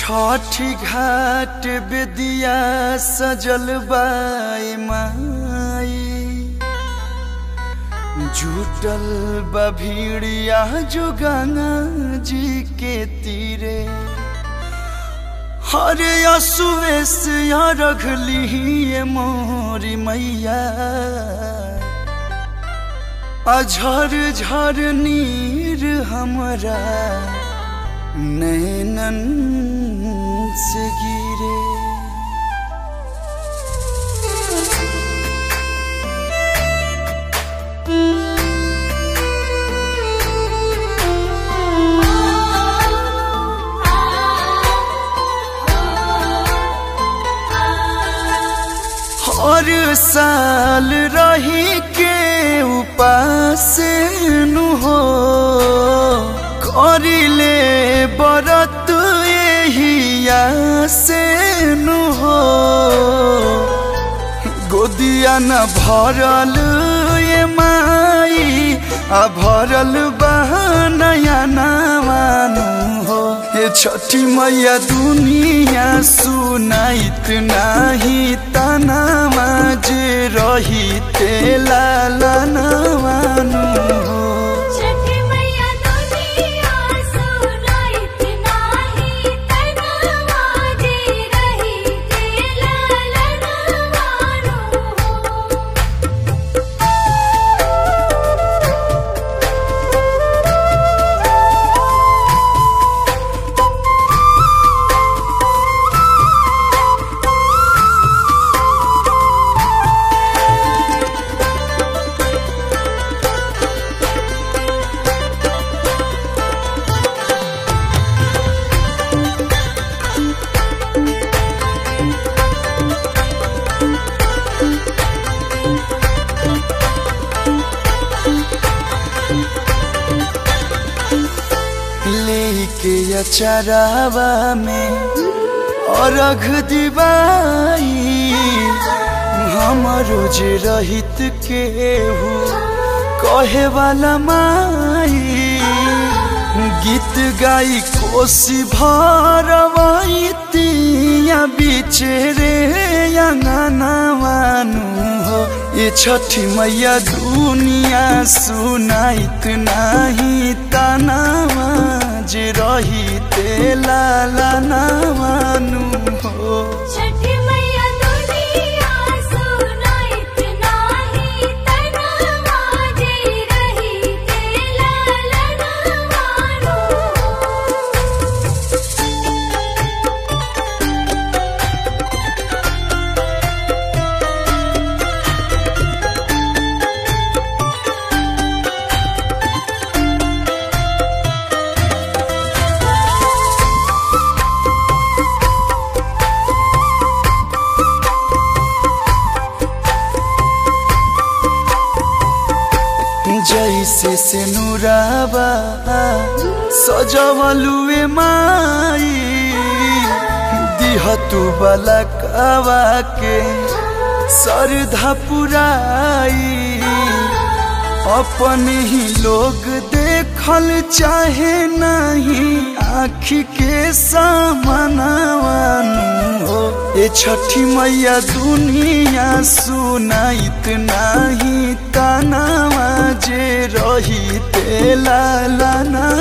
छठी घाट बेदिया सजल बाई माई जुटल बा भीड़िया जो गंगा जी के तीरे हरे असुवेश या रखली मोरी मैया अझर झर नीर हमरा नैनन से गिरे और साल रही के उपास नु हो करिले बरत यही आसे नु हो गोदिया न भरल ये माई आ भरल बहनया नवानु हो ये छठी मैया दुनिया सुनाइत नाही तनामा जे रही तेला नवानु हो लेके अचरावा में और अघ दिवाई हमरो जे रहित केहू कहे वाला माई गीत गाई कोसी भरवाई तिया बिचरे अंगनावानु हो ये छठी मैया दुनिया सुनाइत नाही तनावा जे रही तेला नवानु हो छठी मैया दुनिया सुनाइत नाही तनावा जे रही तेला नवानु जैसे से नुराबा सजवलुए माई दिहतु बलकावा के सरधा पुराई अपन ही लोग देखल चाहे नहीं आँखी के सामनावानु हो ये छठी मैया दुनिया सुनाइत नाही तनावा जे रही तेला